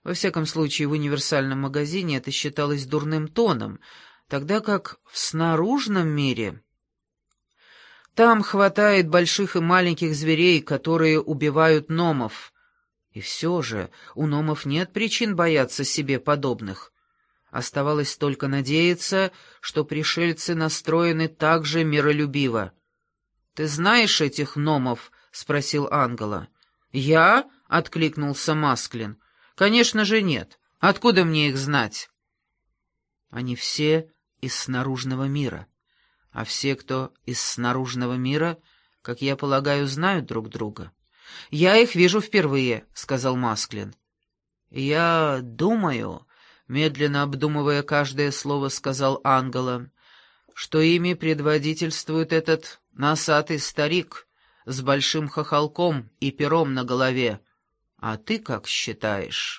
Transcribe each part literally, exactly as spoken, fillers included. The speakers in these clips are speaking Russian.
Во всяком случае, в универсальном магазине это считалось дурным тоном, тогда как в снаружном мире... Там хватает больших и маленьких зверей, которые убивают номов. И все же у номов нет причин бояться себе подобных. Оставалось только надеяться, что пришельцы настроены так же миролюбиво. «Ты знаешь этих номов?» — спросил Ангела. «Я?» — откликнулся Масклин. «Конечно же нет. Откуда мне их знать?» «Они все из снаружного мира. А все, кто из снаружного мира, как я полагаю, знают друг друга». «Я их вижу впервые», — сказал Масклин. «Я думаю...» — медленно обдумывая каждое слово, сказал Ангела, «что ими предводительствует этот носатый старик с большим хохолком и пером на голове. А ты как считаешь?»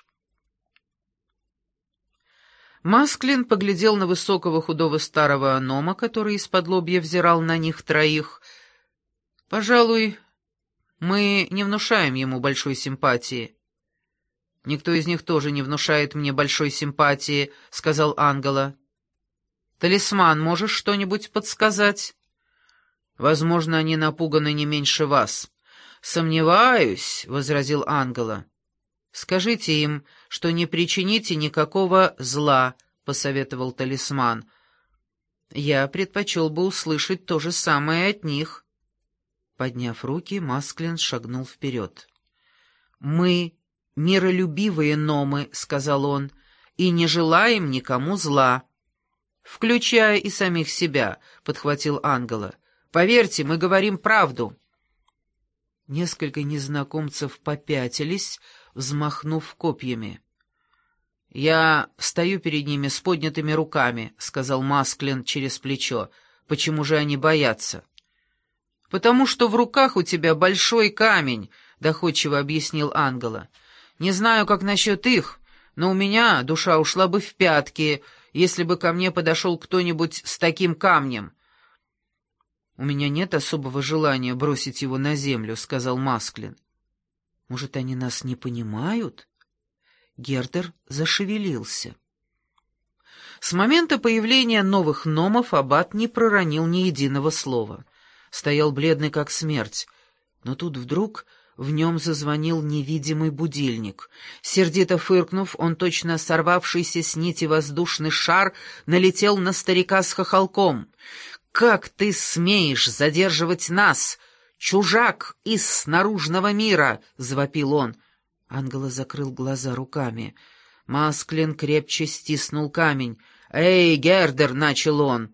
Масклин поглядел на высокого худого старого нома, который из-под лобья взирал на них троих. «Пожалуй, мы не внушаем ему большой симпатии». «Никто из них тоже не внушает мне большой симпатии», — сказал Ангела. «Талисман, можешь что-нибудь подсказать?» «Возможно, они напуганы не меньше вас». «Сомневаюсь», — возразил Ангела. «Скажите им, что не причините никакого зла», — посоветовал Талисман. «Я предпочел бы услышать то же самое от них». Подняв руки, Масклин шагнул вперед. «Мы миролюбивые номы», — сказал он, — «и не желаем никому зла». «Включая и самих себя», — подхватил Ангела. «Поверьте, мы говорим правду». Несколько незнакомцев попятились, взмахнув копьями. «Я стою перед ними с поднятыми руками», — сказал Масклин через плечо. «Почему же они боятся?» «Потому что в руках у тебя большой камень», — доходчиво объяснил Ангела. «Не знаю, как насчет их, но у меня душа ушла бы в пятки, если бы ко мне подошел кто-нибудь с таким камнем». «У меня нет особого желания бросить его на землю», — сказал Масклин. «Может, они нас не понимают?» Гердер зашевелился. С момента появления новых номов аббат не проронил ни единого слова. Стоял бледный, как смерть. Но тут вдруг в нем зазвонил невидимый будильник. Сердито фыркнув, он, точно сорвавшийся с нити воздушный шар, налетел на старика с хохолком. «Как ты смеешь задерживать нас, чужак из наружного мира!» — завопил он. Ангела закрыл глаза руками. Масклин крепче стиснул камень. «Эй, Гердер!» — начал он.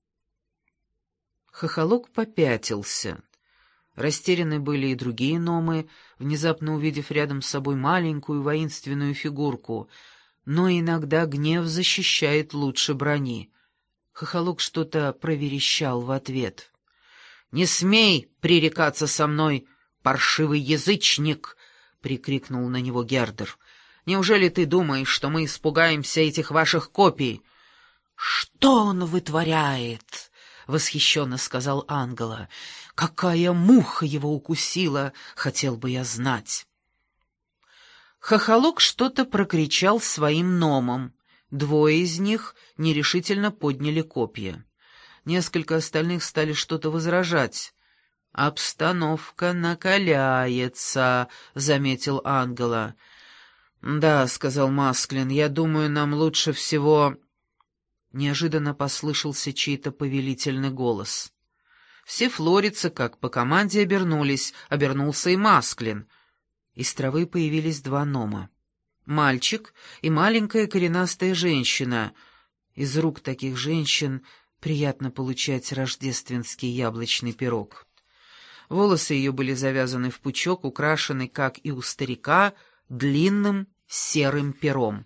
Хохолок попятился. Растеряны были и другие номы, внезапно увидев рядом с собой маленькую воинственную фигурку. Но иногда гнев защищает лучше брони. Хохолок что-то проверещал в ответ. «Не смей пререкаться со мной, паршивый язычник!» — прикрикнул на него Гердер. «Неужели ты думаешь, что мы испугаемся этих ваших копий?» «Что он вытворяет?» — восхищенно сказал Ангела. «Какая муха его укусила, хотел бы я знать». Хохолок что-то прокричал своим номам. Двое из них нерешительно подняли копья. Несколько остальных стали что-то возражать. «Обстановка накаляется», — заметил Ангела. «Да», — сказал Масклин, — «я думаю, нам лучше всего...» Неожиданно послышался чей-то повелительный голос. Все флорицы, как по команде, обернулись, обернулся и Масклин. Из травы появились два нома. Мальчик и маленькая коренастая женщина. Из рук таких женщин приятно получать рождественский яблочный пирог. Волосы ее были завязаны в пучок, украшенный, как и у старика, длинным серым пером.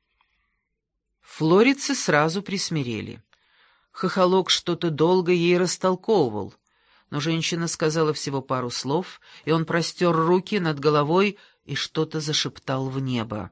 Флорицы сразу присмирели. Хохолок что-то долго ей растолковывал, но женщина сказала всего пару слов, и он простер руки над головой и что-то зашептал в небо.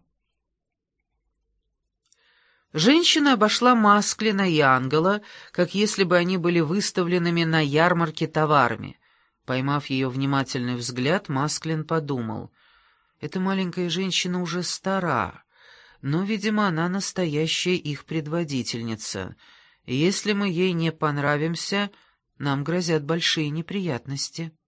Женщина обошла Масклина и Ангела, как если бы они были выставленными на ярмарке товарами. Поймав ее внимательный взгляд, Масклин подумал: «Эта маленькая женщина уже стара, но, видимо, она настоящая их предводительница. Если мы ей не понравимся, нам грозят большие неприятности».